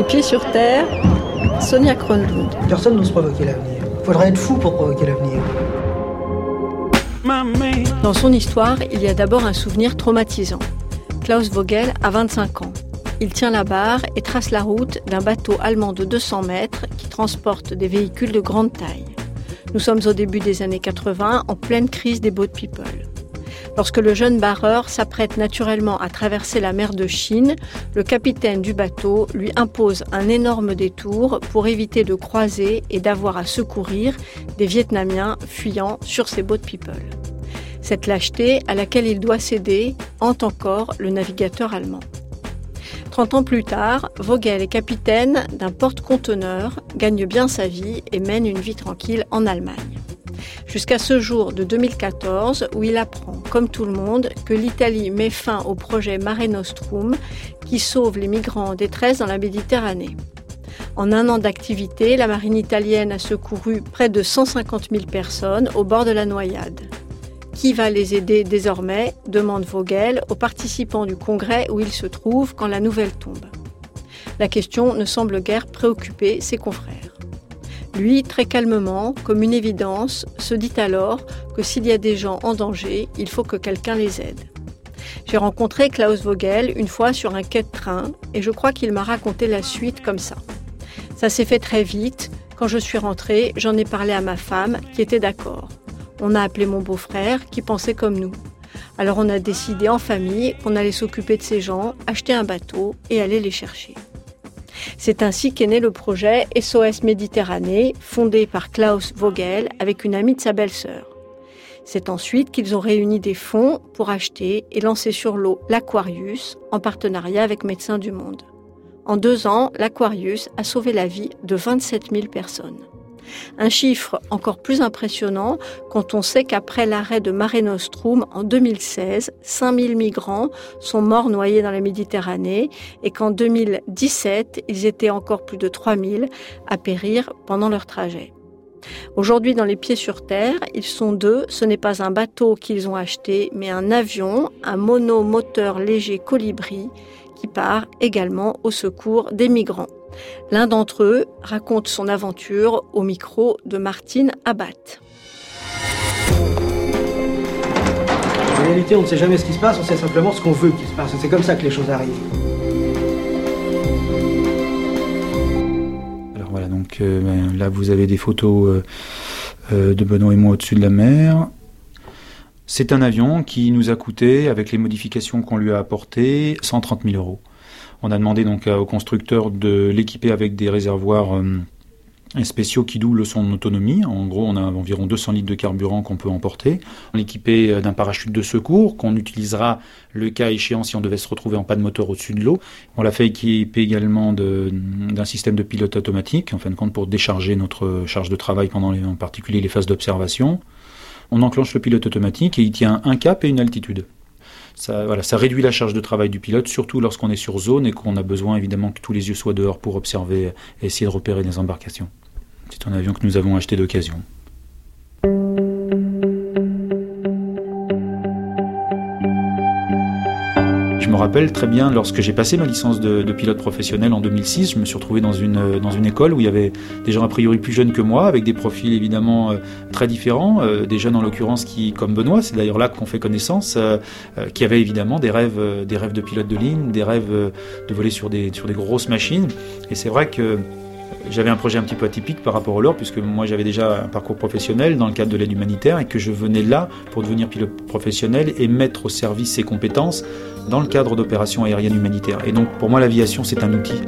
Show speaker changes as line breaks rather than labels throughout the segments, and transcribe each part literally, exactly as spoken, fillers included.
Pieds sur terre, Sonia Kronlund.
Personne n'ose provoquer l'avenir. Il faudrait être fou pour provoquer l'avenir.
Dans son histoire, il y a d'abord un souvenir traumatisant. Klaus Vogel a vingt-cinq ans. Il tient la barre et trace la route d'un bateau allemand de deux cents mètres qui transporte des véhicules de grande taille. Nous sommes au début des années quatre-vingts, en pleine crise des boat people. Lorsque le jeune barreur s'apprête naturellement à traverser la mer de Chine, le capitaine du bateau lui impose un énorme détour pour éviter de croiser et d'avoir à secourir des Vietnamiens fuyant sur ces boat people. Cette lâcheté à laquelle il doit céder hante encore le navigateur allemand. Trente ans plus tard, Vogel est capitaine d'un porte-conteneurs, gagne bien sa vie et mène une vie tranquille en Allemagne. Jusqu'à ce jour de deux mille quatorze, où il apprend, comme tout le monde, que l'Italie met fin au projet Mare Nostrum, qui sauve les migrants en détresse dans la Méditerranée. En un an d'activité, la marine italienne a secouru près de cent cinquante mille personnes au bord de la noyade. Qui va les aider désormais ? Demande Vogel aux participants du congrès où il se trouve quand la nouvelle tombe. La question ne semble guère préoccuper ses confrères. Lui, très calmement, comme une évidence, se dit alors que s'il y a des gens en danger, il faut que quelqu'un les aide. J'ai rencontré Klaus Vogel une fois sur un quai de train et je crois qu'il m'a raconté la suite comme ça. Ça s'est fait très vite. Quand je suis rentrée, j'en ai parlé à ma femme qui était d'accord. On a appelé mon beau-frère qui pensait comme nous. Alors on a décidé en famille qu'on allait s'occuper de ces gens, acheter un bateau et aller les chercher. C'est ainsi qu'est né le projet S O S Méditerranée, fondé par Klaus Vogel avec une amie de sa belle-sœur. C'est ensuite qu'ils ont réuni des fonds pour acheter et lancer sur l'eau l'Aquarius en partenariat avec Médecins du Monde. En deux ans, l'Aquarius a sauvé la vie de vingt-sept mille personnes. Un chiffre encore plus impressionnant quand on sait qu'après l'arrêt de Mare Nostrum en deux mille seize, cinq mille migrants sont morts noyés dans la Méditerranée et qu'en deux mille dix-sept, ils étaient encore plus de trois mille à périr pendant leur trajet. Aujourd'hui, dans les Pieds sur terre, ils sont deux. Ce n'est pas un bateau qu'ils ont acheté, mais un avion, un monomoteur léger Colibri, qui part également au secours des migrants. L'un d'entre eux raconte son aventure au micro de Martine Abat.
En réalité, on ne sait jamais ce qui se passe, on sait simplement ce qu'on veut qu'il se passe. C'est comme ça que les choses arrivent.
Alors voilà, donc euh, ben, là vous avez des photos euh, euh, de Benoît et moi au-dessus de la mer. C'est un avion qui nous a coûté, avec les modifications qu'on lui a apportées, cent trente mille euros. On a demandé donc au constructeur de l'équiper avec des réservoirs euh, spéciaux qui doublent son autonomie. En gros, on a environ deux cents litres de carburant qu'on peut emporter. On l'équipé d'un parachute de secours qu'on utilisera le cas échéant si on devait se retrouver en panne moteur au-dessus de l'eau. On l'a fait équiper également de, d'un système de pilote automatique, en fin de compte pour décharger notre charge de travail pendant les, en particulier les phases d'observation. On enclenche le pilote automatique et il tient un cap et une altitude. Ça, voilà, ça réduit la charge de travail du pilote, surtout lorsqu'on est sur zone et qu'on a besoin évidemment que tous les yeux soient dehors pour observer et essayer de repérer les embarcations. C'est un avion que nous avons acheté d'occasion. Je me rappelle très bien, lorsque j'ai passé ma licence de, de pilote professionnel en deux mille six, je me suis retrouvé dans une, dans une école où il y avait des gens a priori plus jeunes que moi, avec des profils évidemment euh, très différents, euh, des jeunes en l'occurrence qui, comme Benoît, c'est d'ailleurs là qu'on fait connaissance, euh, euh, qui avaient évidemment des rêves, euh, des rêves de pilote de ligne, des rêves euh, de voler sur des, sur des grosses machines. Et c'est vrai que j'avais un projet un petit peu atypique par rapport au leur, puisque moi j'avais déjà un parcours professionnel dans le cadre de l'aide humanitaire et que je venais là pour devenir pilote professionnel et mettre au service ces compétences dans le cadre d'opérations aériennes humanitaires. Et donc pour moi l'aviation c'est un outil.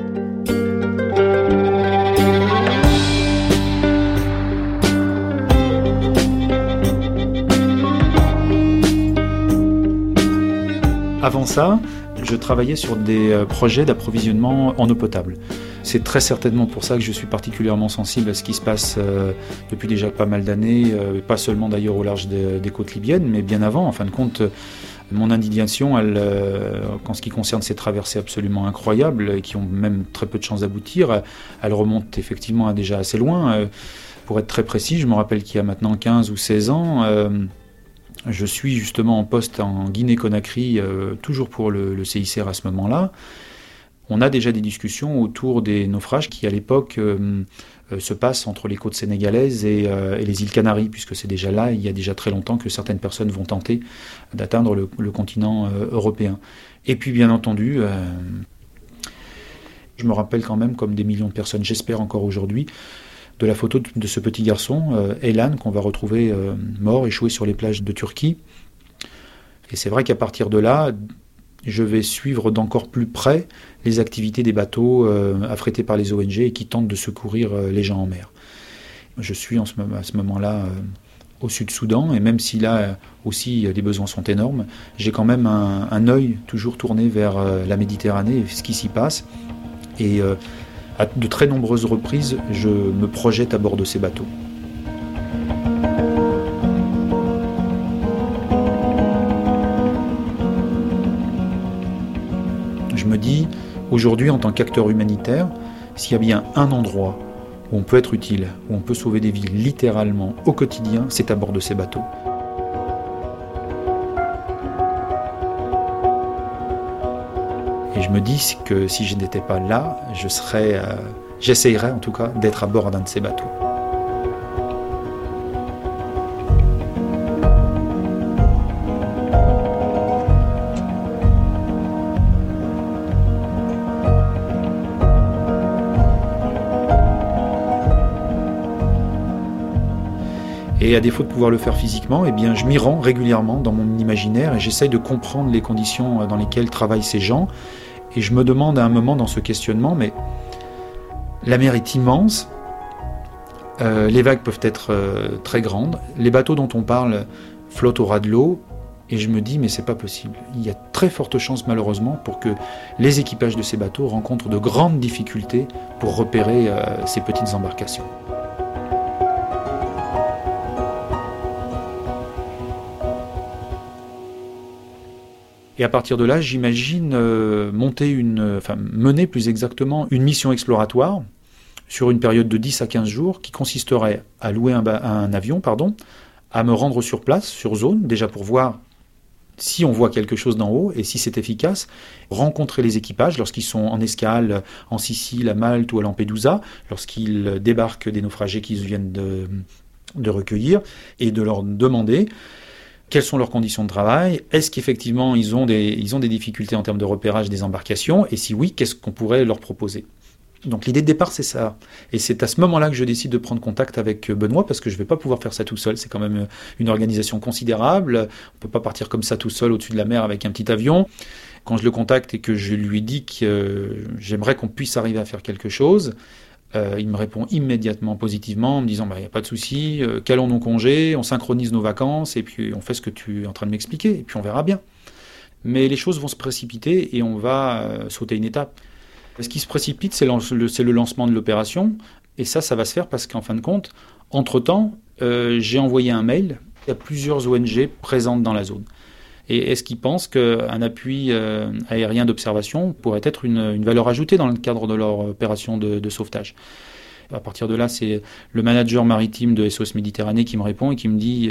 Avant ça, je travaillais sur des projets d'approvisionnement en eau potable. C'est très certainement pour ça que je suis particulièrement sensible à ce qui se passe euh, depuis déjà pas mal d'années, euh, pas seulement d'ailleurs au large des, des côtes libyennes, mais bien avant. En fin de compte, mon indignation, elle, euh, en ce qui concerne ces traversées absolument incroyables, et qui ont même très peu de chances d'aboutir, elle remonte effectivement à déjà assez loin. Euh, pour être très précis, je me rappelle qu'il y a maintenant quinze ou seize ans, euh, je suis justement en poste en Guinée-Conakry, euh, toujours pour le, le C I C R à ce moment-là. On a déjà des discussions autour des naufrages qui, à l'époque, euh, euh, se passent entre les côtes sénégalaises et, euh, et les îles Canaries, puisque c'est déjà là, il y a déjà très longtemps que certaines personnes vont tenter d'atteindre le, le continent euh, européen. Et puis, bien entendu, euh, je me rappelle quand même, comme des millions de personnes, j'espère encore aujourd'hui, de la photo de, de ce petit garçon, euh, Elan, qu'on va retrouver euh, mort, échoué sur les plages de Turquie. Et c'est vrai qu'à partir de là, je vais suivre d'encore plus près les activités des bateaux euh, affrétés par les O N G et qui tentent de secourir euh, les gens en mer. Je suis en ce, à ce moment-là euh, au Sud-Soudan, et même si là euh, aussi les besoins sont énormes, j'ai quand même un, un œil toujours tourné vers euh, la Méditerranée et ce qui s'y passe. Et euh, à de très nombreuses reprises, je me projette à bord de ces bateaux. Je me dis, aujourd'hui, en tant qu'acteur humanitaire, s'il y a bien un endroit où on peut être utile, où on peut sauver des vies littéralement au quotidien, c'est à bord de ces bateaux. Et je me dis que si je n'étais pas là, je serais, euh, j'essayerais en tout cas d'être à bord d'un de ces bateaux. Et à défaut de pouvoir le faire physiquement, eh bien, je m'y rends régulièrement dans mon imaginaire et j'essaye de comprendre les conditions dans lesquelles travaillent ces gens. Et je me demande à un moment dans ce questionnement, mais la mer est immense, euh, les vagues peuvent être euh, très grandes, les bateaux dont on parle flottent au ras de l'eau, et je me dis, mais c'est pas possible. Il y a très forte chance, malheureusement, pour que les équipages de ces bateaux rencontrent de grandes difficultés pour repérer euh, ces petites embarcations. Et à partir de là, j'imagine euh, monter une, enfin mener plus exactement une mission exploratoire sur une période de dix à quinze jours qui consisterait à louer un, un avion, pardon, à me rendre sur place, sur zone, déjà pour voir si on voit quelque chose d'en haut et si c'est efficace, rencontrer les équipages lorsqu'ils sont en escale en Sicile, à Malte ou à Lampedusa, lorsqu'ils débarquent des naufragés qu'ils viennent de, de recueillir et de leur demander quelles sont leurs conditions de travail, est-ce qu'effectivement ils ont des, ils ont des difficultés en termes de repérage des embarcations, et si oui, qu'est-ce qu'on pourrait leur proposer. Donc l'idée de départ, c'est ça. Et c'est à ce moment-là que je décide de prendre contact avec Benoît, parce que je ne vais pas pouvoir faire ça tout seul. C'est quand même une organisation considérable. On ne peut pas partir comme ça tout seul au-dessus de la mer avec un petit avion. Quand je le contacte et que je lui dis que euh, j'aimerais qu'on puisse arriver à faire quelque chose, Euh, il me répond immédiatement positivement en me disant bah, « il n'y a pas de souci, euh, calons nos congés, on synchronise nos vacances et puis on fait ce que tu es en train de m'expliquer et puis on verra bien ». Mais les choses vont se précipiter et on va euh, sauter une étape. Ce qui se précipite, c'est le, c'est le lancement de l'opération et ça, ça va se faire parce qu'en fin de compte, entre-temps, euh, j'ai envoyé un mail à plusieurs O N G présentes dans la zone. Et est-ce qu'ils pensent qu'un appui euh, aérien d'observation pourrait être une, une valeur ajoutée dans le cadre de leur opération de, de sauvetage ? À partir de là, c'est le manager maritime de S O S Méditerranée qui me répond et qui me dit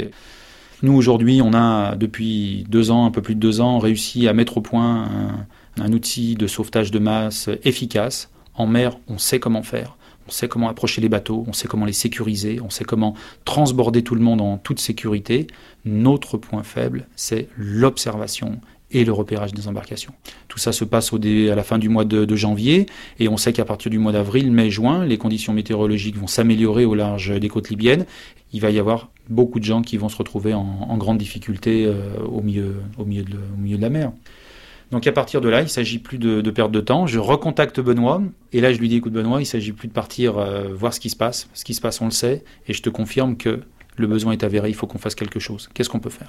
« Nous, aujourd'hui, on a, depuis deux ans, un peu plus de deux ans, réussi à mettre au point un, un outil de sauvetage de masse efficace. En mer, on sait comment faire. On sait comment approcher les bateaux, on sait comment les sécuriser, on sait comment transborder tout le monde en toute sécurité. Notre point faible, c'est l'observation et le repérage des embarcations. Tout ça se passe au dé, à la fin du mois de, de janvier, et on sait qu'à partir du mois d'avril, mai, juin, les conditions météorologiques vont s'améliorer au large des côtes libyennes. Il va y avoir beaucoup de gens qui vont se retrouver en, en grande difficulté euh, au, milieu, au, milieu de, au milieu de la mer. Donc à partir de là, il ne s'agit plus de, de perdre de temps. Je recontacte Benoît, et là je lui dis, écoute Benoît, il ne s'agit plus de partir euh, voir ce qui se passe. Ce qui se passe, on le sait, et je te confirme que le besoin est avéré, il faut qu'on fasse quelque chose. Qu'est-ce qu'on peut faire ?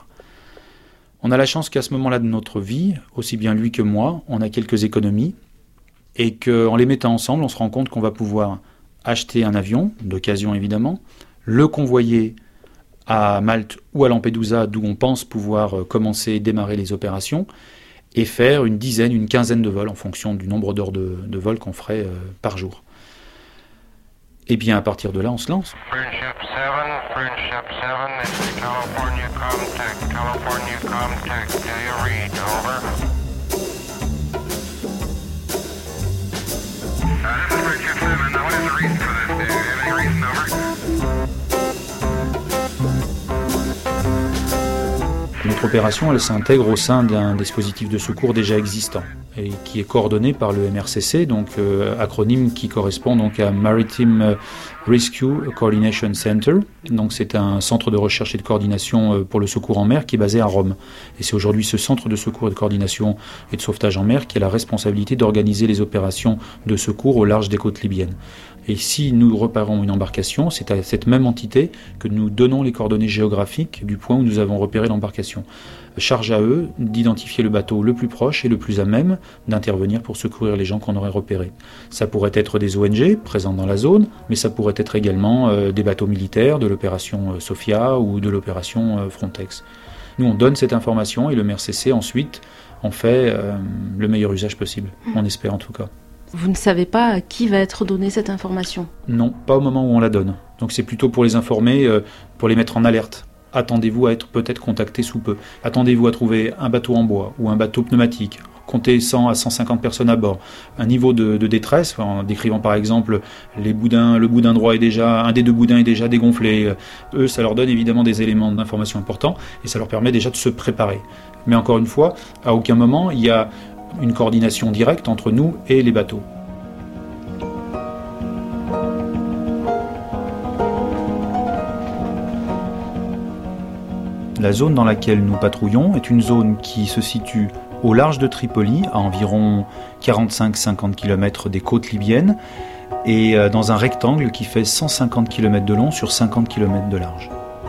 On a la chance qu'à ce moment-là de notre vie, aussi bien lui que moi, on a quelques économies, et qu'en les mettant ensemble, on se rend compte qu'on va pouvoir acheter un avion, d'occasion évidemment, le convoyer à Malte ou à Lampedusa, d'où on pense pouvoir commencer et démarrer les opérations, et faire une dizaine, une quinzaine de vols en fonction du nombre d'heures de, de vol qu'on ferait euh, par jour. Et bien à partir de là, on se lance.
Friendship seven, Friendship seven, this is California Comtech, California Comtech, do you read, over?
notre opération, elle s'intègre au sein d'un dispositif de secours déjà existant et qui est coordonné par le M R C C, donc euh, acronyme qui correspond donc à Maritime Rescue Coordination Center. Donc c'est un centre de recherche et de coordination pour le secours en mer qui est basé à Rome. Et c'est aujourd'hui ce centre de secours et de coordination et de sauvetage en mer qui a la responsabilité d'organiser les opérations de secours au large des côtes libyennes. Et si nous repérons une embarcation, c'est à cette même entité que nous donnons les coordonnées géographiques du point où nous avons repéré l'embarcation. Charge à eux d'identifier le bateau le plus proche et le plus à même d'intervenir pour secourir les gens qu'on aurait repérés. Ça pourrait être des O N G présents dans la zone, mais ça pourrait être également euh, des bateaux militaires de l'opération Sophia ou de l'opération euh, Frontex. Nous, on donne cette information et le M R C C ensuite en fait euh, le meilleur usage possible, on espère en tout cas.
Vous ne savez pas à qui va être donnée cette information ?
Non, pas au moment où on la donne. Donc c'est plutôt pour les informer, euh, pour les mettre en alerte. Attendez-vous à être peut-être contacté sous peu. Attendez-vous à trouver un bateau en bois ou un bateau pneumatique. Comptez cent à cent cinquante personnes à bord. Un niveau de, de détresse, en décrivant par exemple les boudins, le boudin droit est déjà, un des deux boudins est déjà dégonflé. Eux, ça leur donne évidemment des éléments d'information importants et ça leur permet déjà de se préparer. Mais encore une fois, à aucun moment il y a une coordination directe entre nous et les bateaux. La zone dans laquelle nous patrouillons est une zone qui se situe au large de Tripoli, à environ quarante-cinq à cinquante kilomètres des côtes libyennes, et dans un rectangle qui fait cent cinquante kilomètres de long sur cinquante kilomètres de large.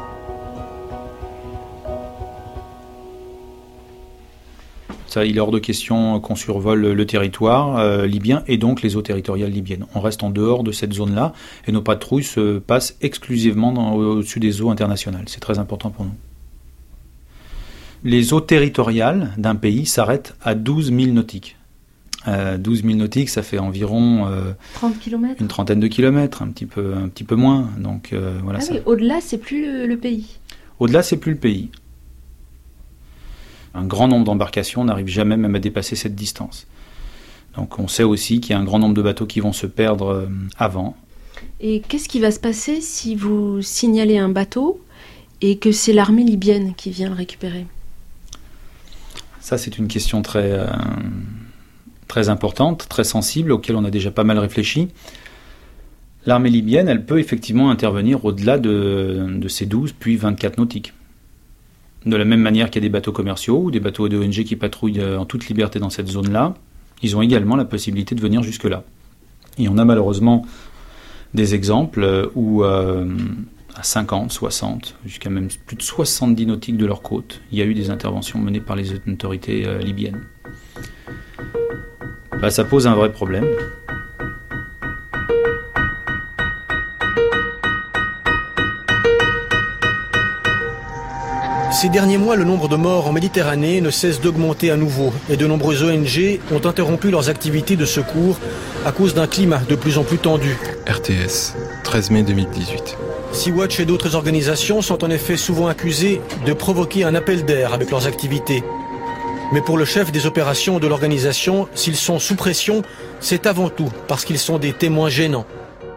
Ça, il est hors de question qu'on survole le territoire euh, libyen et donc les eaux territoriales libyennes. On reste en dehors de cette zone-là et nos patrouilles se passent exclusivement dans, au-dessus des eaux internationales. C'est très important pour nous. Les eaux territoriales d'un pays s'arrêtent à douze milles nautiques. Euh, douze milles nautiques, ça fait environ euh,
trente kilomètres.
Une trentaine de kilomètres, un petit peu, un petit peu moins. Donc, euh, voilà,
ah
ça...
oui, au-delà, c'est plus le, le pays.
Au-delà, c'est plus le pays. Un grand nombre d'embarcations n'arrive jamais même à dépasser cette distance. Donc on sait aussi qu'il y a un grand nombre de bateaux qui vont se perdre euh, avant.
Et qu'est-ce qui va se passer si vous signalez un bateau et que c'est l'armée libyenne qui vient le récupérer ?
Ça, c'est une question très, euh, très importante, très sensible, auquel on a déjà pas mal réfléchi. L'armée libyenne, elle peut effectivement intervenir au-delà de, de ces douze puis vingt-quatre nautiques. De la même manière qu'il y a des bateaux commerciaux ou des bateaux de O N G qui patrouillent en toute liberté dans cette zone-là, ils ont également la possibilité de venir jusque-là. Et on a malheureusement des exemples où euh, à cinquante, soixante, jusqu'à même plus de soixante-dix nautiques de leur côte, il y a eu des interventions menées par les autorités euh, libyennes. Bah, ça pose un vrai problème.
Ces derniers mois, le nombre de morts en Méditerranée ne cesse d'augmenter à nouveau et de nombreuses O N G ont interrompu leurs activités de secours à cause d'un climat de plus en plus tendu.
R T S, treize mai deux mille dix-huit.
Sea-Watch et d'autres organisations sont en effet souvent accusées de provoquer un appel d'air avec leurs activités. Mais pour le chef des opérations de l'organisation, s'ils sont sous pression, c'est avant tout parce qu'ils sont des témoins gênants.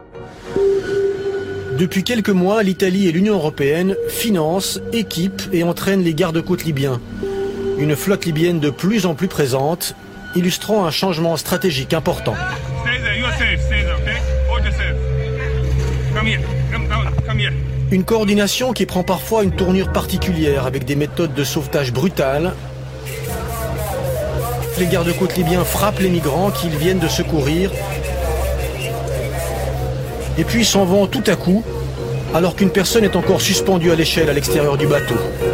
Depuis quelques mois, l'Italie et l'Union européenne financent, équipent et entraînent les gardes-côtes libyens. Une flotte libyenne de plus en plus présente, illustrant un changement stratégique important. Une coordination qui prend parfois une tournure particulière avec des méthodes de sauvetage brutales. Les gardes-côtes libyens frappent les migrants qu'ils viennent de secourir et puis s'en vont tout à coup, alors qu'une personne est encore suspendue à l'échelle à l'extérieur du bateau.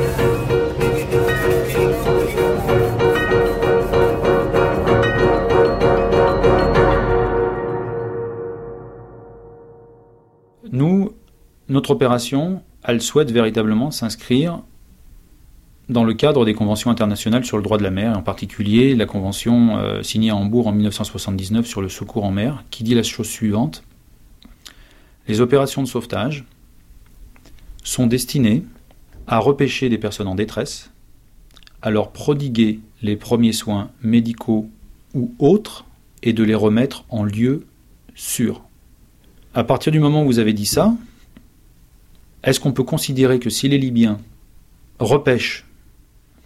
Nous, notre opération, elle souhaite véritablement s'inscrire dans le cadre des conventions internationales sur le droit de la mer, et en particulier la convention euh, signée à Hambourg en dix-neuf cent soixante-dix-neuf sur le secours en mer, qui dit la chose suivante. Les opérations de sauvetage sont destinées à repêcher des personnes en détresse, à leur prodiguer les premiers soins médicaux ou autres et de les remettre en lieu sûr. À partir du moment où vous avez dit ça, est-ce qu'on peut considérer que si les Libyens repêchent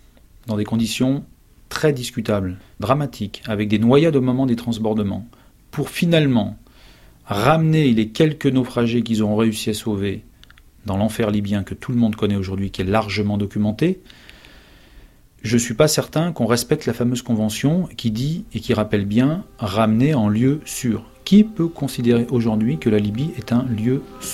dans des conditions très discutables, dramatiques, avec des noyades au moment des transbordements, pour finalement ramener les quelques naufragés qu'ils ont réussi à sauver dans l'enfer libyen que tout le monde connaît aujourd'hui, qui est largement documenté, je ne suis pas certain qu'on respecte la fameuse convention qui dit et qui rappelle bien « ramener en lieu sûr ». Qui peut considérer aujourd'hui que la Libye est un lieu sûr ?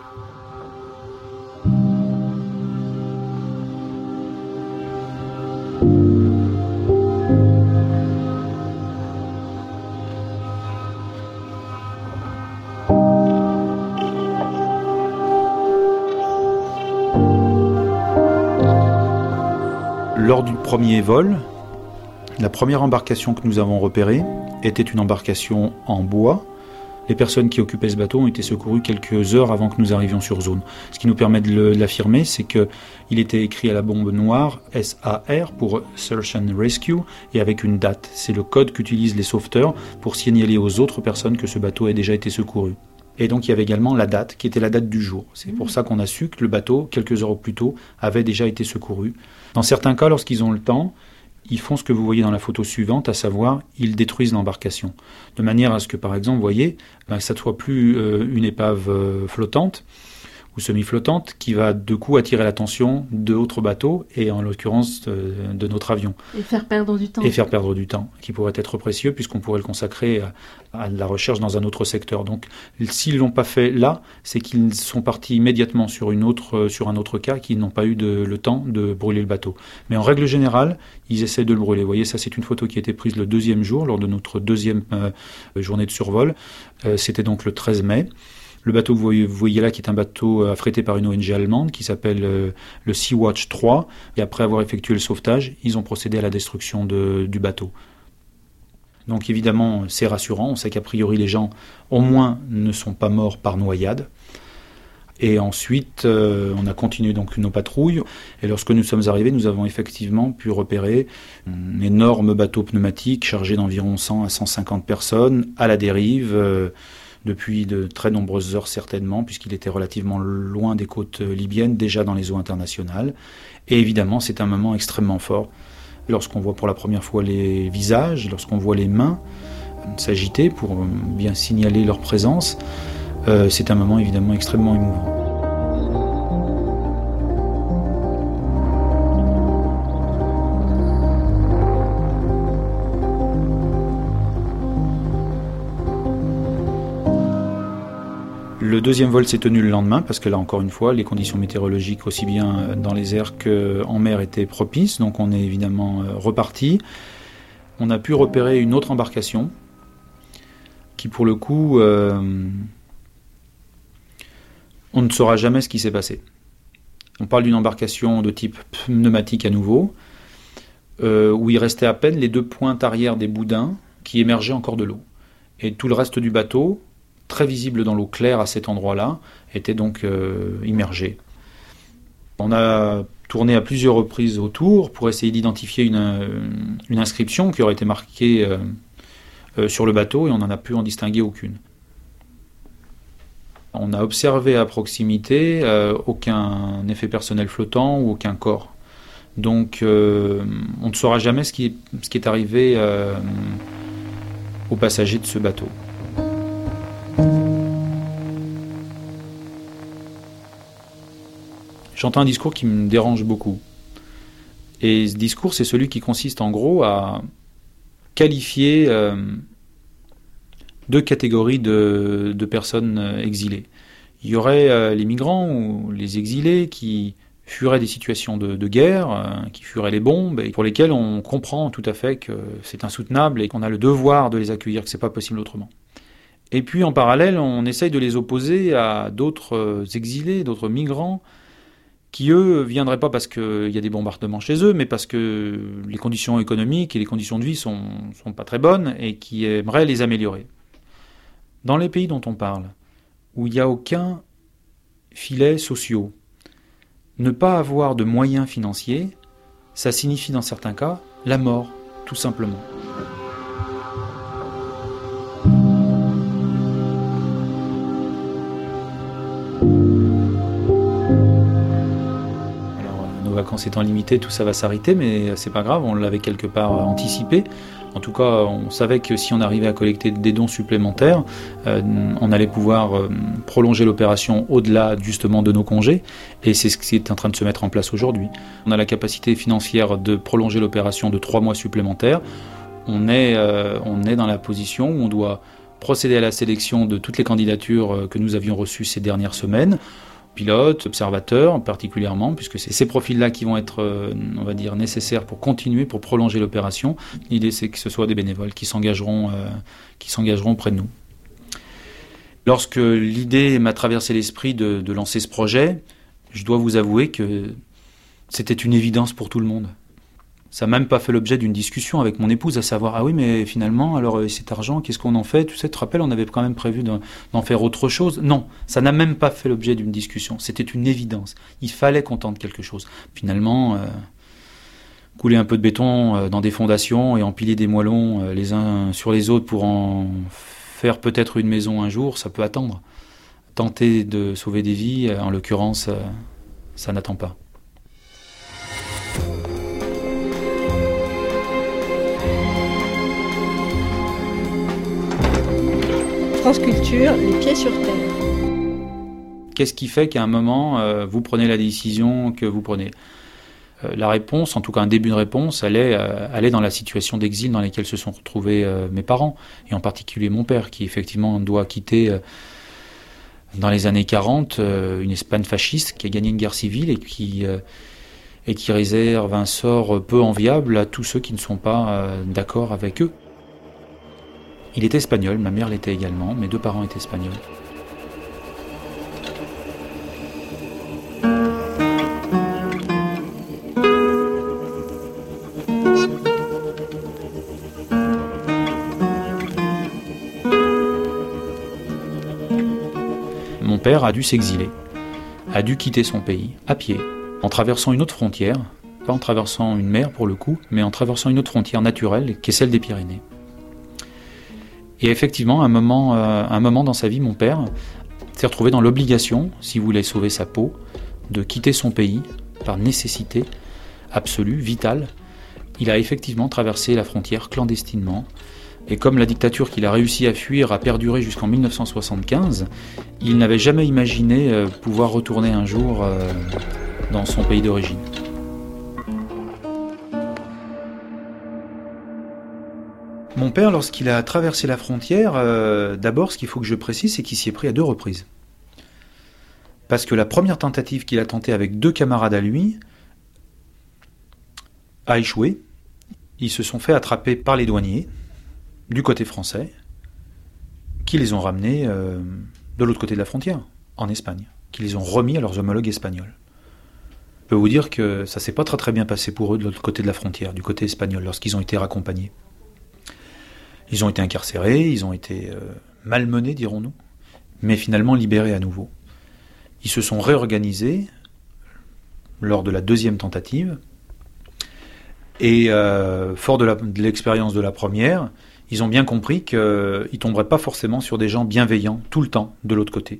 Lors du premier vol, la première embarcation que nous avons repérée était une embarcation en bois. Les personnes qui occupaient ce bateau ont été secourues quelques heures avant que nous arrivions sur zone. Ce qui nous permet de, le, de l'affirmer, c'est qu'il était écrit à la bombe noire S A R pour Search and Rescue et avec une date. C'est le code qu'utilisent les sauveteurs pour signaler aux autres personnes que ce bateau a déjà été secouru. Et donc il y avait également la date, qui était la date du jour. C'est pour ça qu'on a su que le bateau, quelques heures plus tôt, avait déjà été secouru. Dans certains cas, lorsqu'ils ont le temps, ils font ce que vous voyez dans la photo suivante, à savoir, ils détruisent l'embarcation. De manière à ce que, par exemple, vous voyez, ben, ça ne soit plus euh, une épave euh, flottante ou semi-flottante qui va de coup attirer l'attention d'autres bateaux et en l'occurrence euh, de notre avion.
Et faire perdre du temps.
Et faire perdre du temps, qui pourrait être précieux puisqu'on pourrait le consacrer à, à la recherche dans un autre secteur. Donc s'ils ne l'ont pas fait là, c'est qu'ils sont partis immédiatement sur, une autre, euh, sur un autre cas, qu'ils n'ont pas eu de, le temps de brûler le bateau. Mais en règle générale, ils essaient de le brûler. Vous voyez, ça c'est une photo qui a été prise le deuxième jour, lors de notre deuxième euh, journée de survol. Euh, c'était donc le treize mai. Le bateau que vous voyez là, qui est un bateau affrété par une O N G allemande, qui s'appelle euh, le Sea-Watch trois. Et après avoir effectué le sauvetage, ils ont procédé à la destruction de, du bateau. Donc évidemment, c'est rassurant. On sait qu'a priori, les gens, au moins, ne sont pas morts par noyade. Et ensuite, euh, on a continué donc nos patrouilles. Et lorsque nous sommes arrivés, nous avons effectivement pu repérer un énorme bateau pneumatique chargé d'environ cent à cent cinquante personnes à la dérive, euh, depuis de très nombreuses heures certainement, puisqu'il était relativement loin des côtes libyennes, déjà dans les eaux internationales. Et évidemment, c'est un moment extrêmement fort. Lorsqu'on voit pour la première fois les visages, lorsqu'on voit les mains s'agiter pour bien signaler leur présence, euh, c'est un moment évidemment extrêmement émouvant. Le deuxième vol s'est tenu le lendemain parce que là encore une fois les conditions météorologiques aussi bien dans les airs qu'en mer étaient propices, donc on est évidemment reparti. On a pu repérer une autre embarcation qui pour le coup euh, on ne saura jamais ce qui s'est passé. On parle d'une embarcation de type pneumatique à nouveau euh, où il restait à peine les deux pointes arrière des boudins qui émergeaient encore de l'eau et tout le reste du bateau, très visible dans l'eau claire à cet endroit-là, était donc euh, immergé. On a tourné à plusieurs reprises autour pour essayer d'identifier une, une inscription qui aurait été marquée euh, euh, sur le bateau et on n'en a pu en distinguer aucune. On a observé à proximité euh, aucun effet personnel flottant ou aucun corps. Donc euh, on ne saura jamais ce qui est, ce qui est arrivé euh, aux passagers de ce bateau. J'entends un discours qui me dérange beaucoup. Et ce discours, c'est celui qui consiste en gros à qualifier euh, deux catégories de, de personnes exilées. Il y aurait euh, les migrants ou les exilés qui fuiraient des situations de, de guerre, euh, qui fuiraient les bombes, et pour lesquels on comprend tout à fait que c'est insoutenable et qu'on a le devoir de les accueillir, que c'est pas possible autrement. Et puis en parallèle, on essaye de les opposer à d'autres exilés, d'autres migrants, qui eux viendraient pas parce qu'il y a des bombardements chez eux, mais parce que les conditions économiques et les conditions de vie sont, sont pas très bonnes et qui aimeraient les améliorer. Dans les pays dont on parle, où il n'y a aucun filet social, ne pas avoir de moyens financiers, ça signifie dans certains cas la mort, tout simplement. vacances étant limitées, tout ça va s'arrêter, mais c'est pas grave, on l'avait quelque part anticipé. En tout cas, on savait que si on arrivait à collecter des dons supplémentaires, euh, on allait pouvoir euh, prolonger l'opération au-delà justement de nos congés, et c'est ce qui est en train de se mettre en place aujourd'hui. On a la capacité financière de prolonger l'opération de trois mois supplémentaires. On est, euh, on est dans la position où on doit procéder à la sélection de toutes les candidatures que nous avions reçues ces dernières semaines. Pilotes, observateurs particulièrement, puisque c'est ces profils-là qui vont être, euh, on va dire, nécessaires pour continuer, pour prolonger l'opération. L'idée, c'est que ce soit des bénévoles qui s'engageront, euh, qui s'engageront auprès de nous. Lorsque l'idée m'a traversé l'esprit de, de lancer ce projet, je dois vous avouer que c'était une évidence pour tout le monde. Ça n'a même pas fait l'objet d'une discussion avec mon épouse, à savoir, ah oui, mais finalement, alors cet argent, qu'est-ce qu'on en fait? Tu sais, tu te rappelles, on avait quand même prévu d'en, d'en faire autre chose. Non, ça n'a même pas fait l'objet d'une discussion. C'était une évidence. Il fallait qu'on tente quelque chose. Finalement, euh, couler un peu de béton euh, dans des fondations et empiler des moellons euh, les uns sur les autres pour en faire peut-être une maison un jour, ça peut attendre. Tenter de sauver des vies, euh, en l'occurrence, euh, ça n'attend pas.
France Culture, les pieds sur terre.
Qu'est-ce qui fait qu'à un moment, euh, vous prenez la décision que vous prenez ? euh, La réponse, en tout cas un début de réponse, elle est, euh, elle est dans la situation d'exil dans laquelle se sont retrouvés euh, mes parents, et en particulier mon père, qui effectivement doit quitter, euh, dans les années quarante, euh, une Espagne fasciste qui a gagné une guerre civile et qui, euh, et qui réserve un sort peu enviable à tous ceux qui ne sont pas euh, d'accord avec eux. Il était espagnol, ma mère l'était également, mes deux parents étaient espagnols. Mon père a dû s'exiler, a dû quitter son pays, à pied, en traversant une autre frontière, pas en traversant une mer pour le coup, mais en traversant une autre frontière naturelle, qui est celle des Pyrénées. Et effectivement, à un moment, euh, un moment dans sa vie, mon père s'est retrouvé dans l'obligation, s'il voulait sauver sa peau, de quitter son pays par nécessité absolue, vitale. Il a effectivement traversé la frontière clandestinement. Et comme la dictature qu'il a réussi à fuir a perduré jusqu'en mille neuf cent soixante-quinze, il n'avait jamais imaginé euh, pouvoir retourner un jour euh, dans son pays d'origine. Mon père, lorsqu'il a traversé la frontière, euh, d'abord, ce qu'il faut que je précise, c'est qu'il s'y est pris à deux reprises. Parce que la première tentative qu'il a tentée avec deux camarades à lui a échoué. Ils se sont fait attraper par les douaniers du côté français, qui les ont ramenés euh, de l'autre côté de la frontière, en Espagne, qui les ont remis à leurs homologues espagnols. Je peux vous dire que ça s'est pas très très bien passé pour eux de l'autre côté de la frontière, du côté espagnol, lorsqu'ils ont été raccompagnés. Ils ont été incarcérés, ils ont été euh, malmenés, dirons-nous, mais finalement libérés à nouveau. Ils se sont réorganisés lors de la deuxième tentative, et euh, fort de, la, de l'expérience de la première, ils ont bien compris qu'ils ne tomberaient pas forcément sur des gens bienveillants tout le temps de l'autre côté.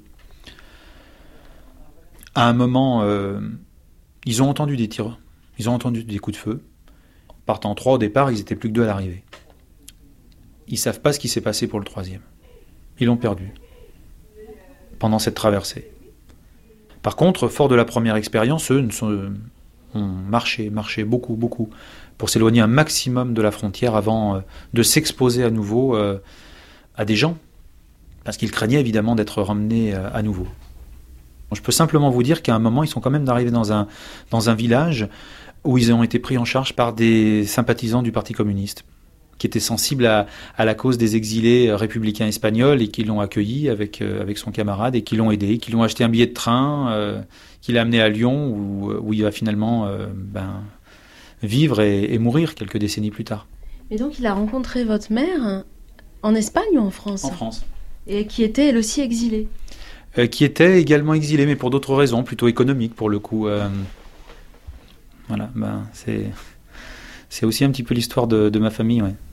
À un moment, euh, ils ont entendu des tirs, ils ont entendu des coups de feu. Partant trois au départ, ils étaient plus que deux à l'arrivée. Ils ne savent pas ce qui s'est passé pour le troisième. Ils l'ont perdu pendant cette traversée. Par contre, fort de la première expérience, eux sont, ont marché, marché beaucoup, beaucoup, pour s'éloigner un maximum de la frontière avant euh, de s'exposer à nouveau euh, à des gens, parce qu'ils craignaient évidemment d'être ramenés euh, à nouveau. Je peux simplement vous dire qu'à un moment, ils sont quand même arrivés dans un, dans un village où ils ont été pris en charge par des sympathisants du Parti communiste, qui étaient sensibles à, à la cause des exilés républicains espagnols et qui l'ont accueilli avec, euh, avec son camarade et qui l'ont aidé, qui l'ont acheté un billet de train, euh, qui l'a amené à Lyon où, où il va finalement euh, ben, vivre et, et mourir quelques décennies plus tard.
Mais donc il a rencontré votre mère en Espagne ou en France ?
En France.
Et qui était elle aussi exilée ?
euh, Qui était également exilée, mais pour d'autres raisons, plutôt économiques pour le coup. Euh, voilà, ben, c'est, c'est aussi un petit peu l'histoire de, de ma famille, ouais.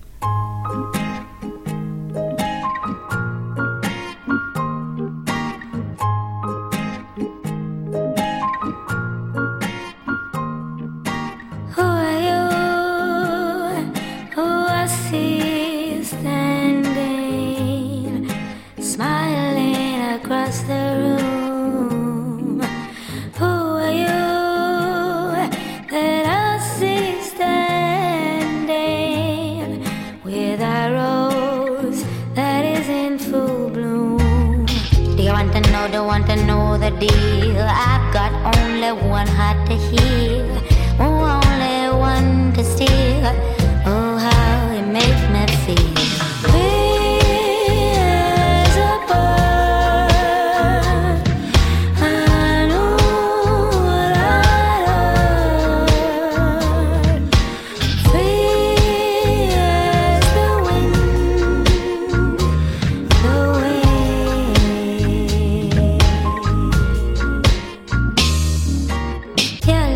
the deal. I've got only one heart to heal, oh, only one to steal. Oh, how it makes me feel. Free as a bird, I know what I heard. Free as the wind, the wind. Your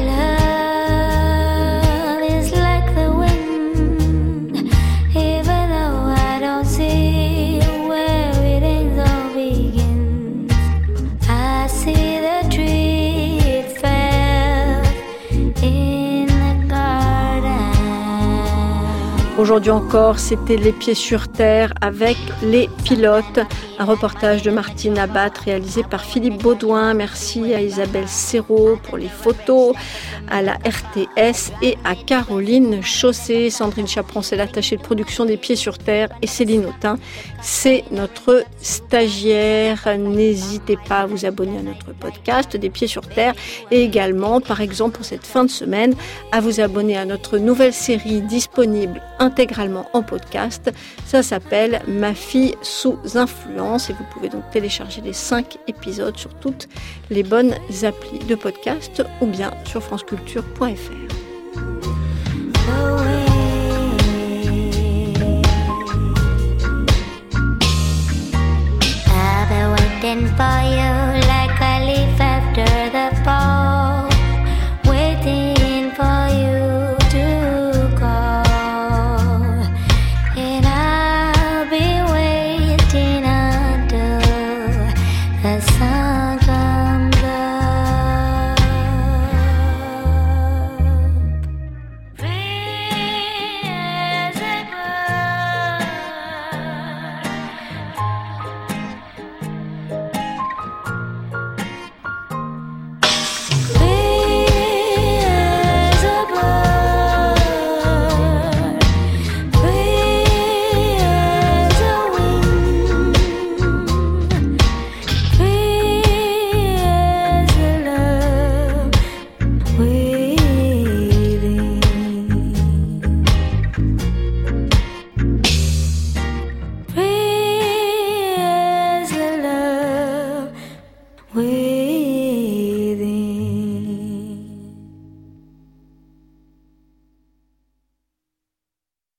love is like the wind, even though I don't see where it ends or begins. I see the tree it fell in the garden.
Aujourd'hui encore, c'était Les Pieds sur Terre avec Les Pilotes, un reportage de Martine Abat réalisé par Philippe Baudouin. Merci à Isabelle Serrault pour les photos, à la R T S et à Caroline Chaussé. Sandrine Chaperon, c'est l'attachée de production des Pieds sur Terre, et Céline Autain, c'est notre stagiaire. N'hésitez pas à vous abonner à notre podcast des Pieds sur Terre et également, par exemple pour cette fin de semaine, à vous abonner à notre nouvelle série disponible intégralement en podcast. Ça s'appelle Ma fille sous influence et vous pouvez donc télécharger les cinq épisodes sur toutes les bonnes applis de podcast ou bien sur franceculture point f r.
I've been waiting for you like a leaf after the fall, waiting for you to call, and I'll be waiting until the sun comes up. Free as a bird, free as a bird, free as a wind, free as a love waiting. Free as a love waiting.